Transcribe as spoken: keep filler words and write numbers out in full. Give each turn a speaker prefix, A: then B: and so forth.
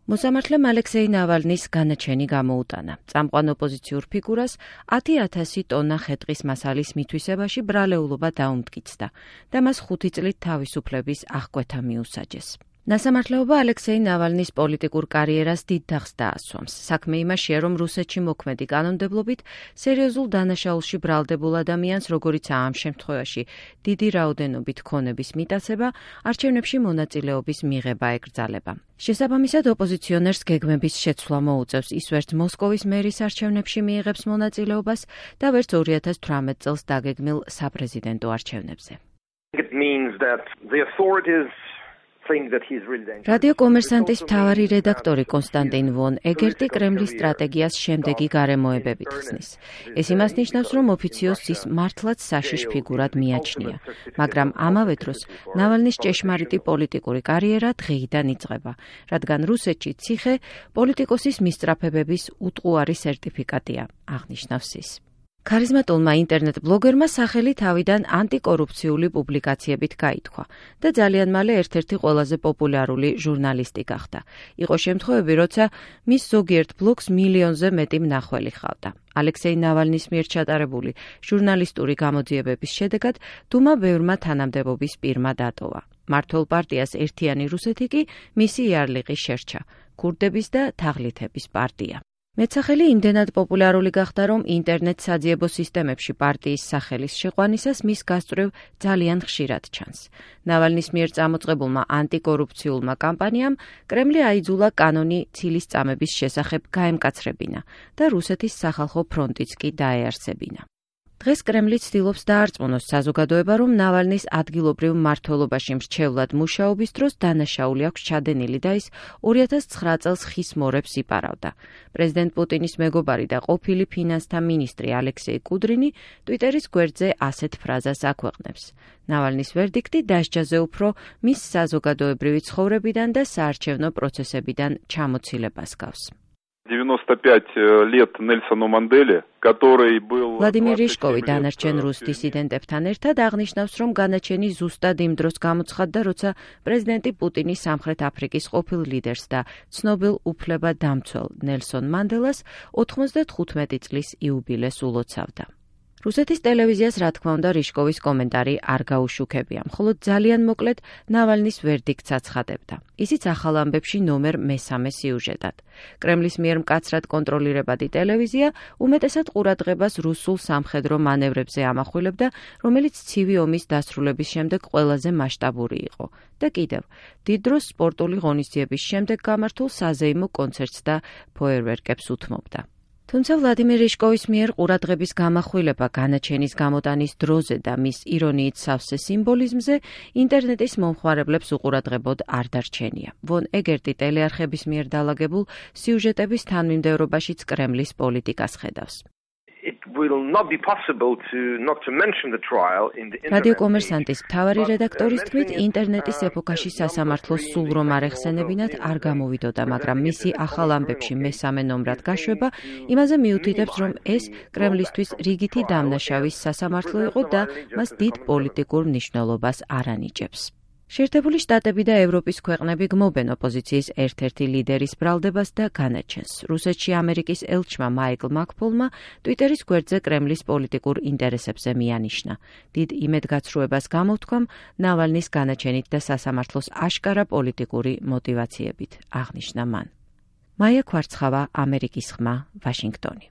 A: მოსამართლემ ალექსეი ნავალნის განაჩენი გამოუტანა. წამყვან ოპოზიციურ ფიგურას ათი ათასი ტონა ხე-ტყის მასალის მითვისებაში ბრალეულობა დაუმტკიცდა და მას ხუთი წლით თავისუფლების აღკვეთა მიუსაჯეს. ნასამართლეობა ალექსეი ნავალნის პოლიტიკურ კარიერას დიდ დახს დაასვამს. საქმე იმაშია, რომ რუსეთში მოქმედი კანონმდებლობით სერიოზულ დანაშაულში ბრალდებულ ადამიანს, როგორიცაა ამ შემთხვევაში დიდი რაოდენობით ქონების მიტაცება, არჩევნებში მონაწილეობის მიღება ეკრძალება. შესაბამისად, ოპოზიციონერს გეგმების შეცვლა მოუწევს. ის ვერც მოსკოვის მერის არჩევნებში მიიღებს მონაწილეობას და ვერც ორი ათას თვრამეტ წელს დაგეგმილ საპრეზიდენტო არჩევნებზე. რადიო კომერსანტის მთავარი რედაქტორი კონსტანტინ ვონ ეგერტი კრემლის სტრატეგიას შემდეგი გარემოებებით ხსნის. ეს იმას ნიშნავს, რომ ოფიციოზს ის მართლაც საშიშ ფიგურად მიაჩნია, მაგრამ ამავე დროს ნავალნის ჭეშმარიტი პოლიტიკური კარიერა დღეიდან იწყება, რადგან რუსეთში ციხე პოლიტიკოსის მისწრაფებების უტყუარი სერტიფიკატია, აღნიშნავს ის. ქარიზმატულმა ინტერნეტ ბლოგერმა სახელი თავიდან ანტიკორუფციული პუბლიკაციებით გაითქვა და ძალიან მალე ერთ-ერთი ყველაზე პოპულარული ჟურნალისტი გახდა. იყო შემთხვევები, როცა მის ზოგიერთ ბლოგს მილიონზე მეტი მნახველი ჰყავდა. ალექსეი ნავალნის მიერ ჩატარებული ჟურნალისტური გამოძიებების შედეგად დუმა ბევრმა თანამდებობის პირმა დატოვა. მმართველ პარტიას ერთიანი რუსეთი კი მისი იარლიყი შერჩა, ქურდების და თაღლითების პარტია. მეცახელი იმდენად პოპულარული გახდა, რომ ინტერნეტ საძიებო სისტემებში პარტიის სახელის შეყვანისას მის გასწვრივ ძალიან ხშირად ჩანს. ნავალნის მიერ წამოწყებულმა ანტიკორუფციულმა კამპანიამ კრემლი აიძულა კანონი ცილის წამების შესახებ გაემკაცრებინა და რუსეთის სახალხო ფრონტიც კი დაეარსებინა. დღეს კრემლი ცდილობს დაარწმუნოს საზოგადოება, რომ ნავალნის ადგილობრივ მმართველობაში მრჩევლად მუშაობის დროს დანაშაული აქვს ჩადენილი და ის ორი ათას ცხრა წელს ხის მორებს იპარავდა. პრეზიდენტ პუტინის მეგობარი და ყოფილი ფინანსთა მინისტრი ალექსეი კუდრინი ტვიტერის გვერდზე ასეთ ფრაზას აქვეყნებს. ნავალნის ვერდიქტი დასჯაზე უფრო მის საზოგადოებრივი ცხოვრებიდან და საარჩევნო პროცესებიდან ჩამოცილებას გავს.
B: девяносто пять лет Нельсону Манделе, который был...
A: ვლადიმერ რიშკოვი დანარჩენ რუს დისიდენტებთან ერთად აღნიშნავს, რომ განაჩენი ზუსტად იმ დროს გამოცხადდა, როცა პრეზიდენტი პუტინი სამხრეთ აფრიკის ყოფილ ლიდერს და ცნობილ უფლებადამცველ ნელსონ მანდელას ოთხმოცდათხუთმეტი წლის იუბილეს ულოცავდა. რუსეთის ტელევიზიას, რა თქმა უნდა, რიშკოვის კომენტარი არ გაუშუქებია, მხოლოდ ძალიან მოკლედ ნავალნის ვერდიქტს აცხადებდა. ისიც ახალ ამბებში ნომერ მესამე სიუჟეტად. კრემლის მიერ მკაცრად კონტროლირებადი ტელევიზია უმეტესად ყურადღებას რუსულ სამხედრო მანევრებზე ამახვილებდა, რომელიც ცივი ომის დასრულების შემდეგ ყველაზე მასშტაბური იყო. და კიდევ, დიდ დროს სპორტული ღონისძიების შემდეგ გამართულ საზეიმო კონცერტს და ფოიერვერკებს უთმობდა. თუმცა ვლადიმერ რიშკოვის მიერ ყურადღების გამახვილება განაჩენის გამოტანის დროზე და მის ირონიით სავსე სიმბოლიზმზე ინტერნეტის მომხმარებლებს უყურადღებოდ არ დარჩენია. ვონ ეგერტი ტელეარხების მიერ დალაგებულ სიუჟეტების თანმიმდევრობაშიც კრემლის პოლიტიკას ხედავს. რადიო კომერსანტის მთავარი რედაქტორის თქმით, ინტერნეტის ეპოქაში სასამართლოს სულ რომ არ ეხსენებინათ არ გამოვიდოდა, მაგრამ მისი ახალ ამბებში მესამე ნომრად გაშვება იმაზე მიუთითებს, რომ ეს კრემლისთვის რიგითი დამნაშავის სასამართლო იყო და მას დიდ პოლიტიკურ მნიშვნელობას არ ანიჭებს. შეერთებული შტატები და ევროპის ქვეყნები გმობენ ოპოზიციის ერთ-ერთი ლიდერის ბრალდებას და განაჩენს. რუსეთში ამერიკის ელჩმა მაიკლ მაკფოლმა ტვიტერის გვერდზე კრემლის პოლიტიკურ ინტერესებზე მიანიშნა. დიდ იმედგაცრუებას გამოთქვამ ნავალნის განაჩენით და სასამართლოს აშკარა პოლიტიკური მოტივაციებით, აღნიშნა მან. მაია ქვარცხავა, ამერიკის ხმა, ვაშინგტონი.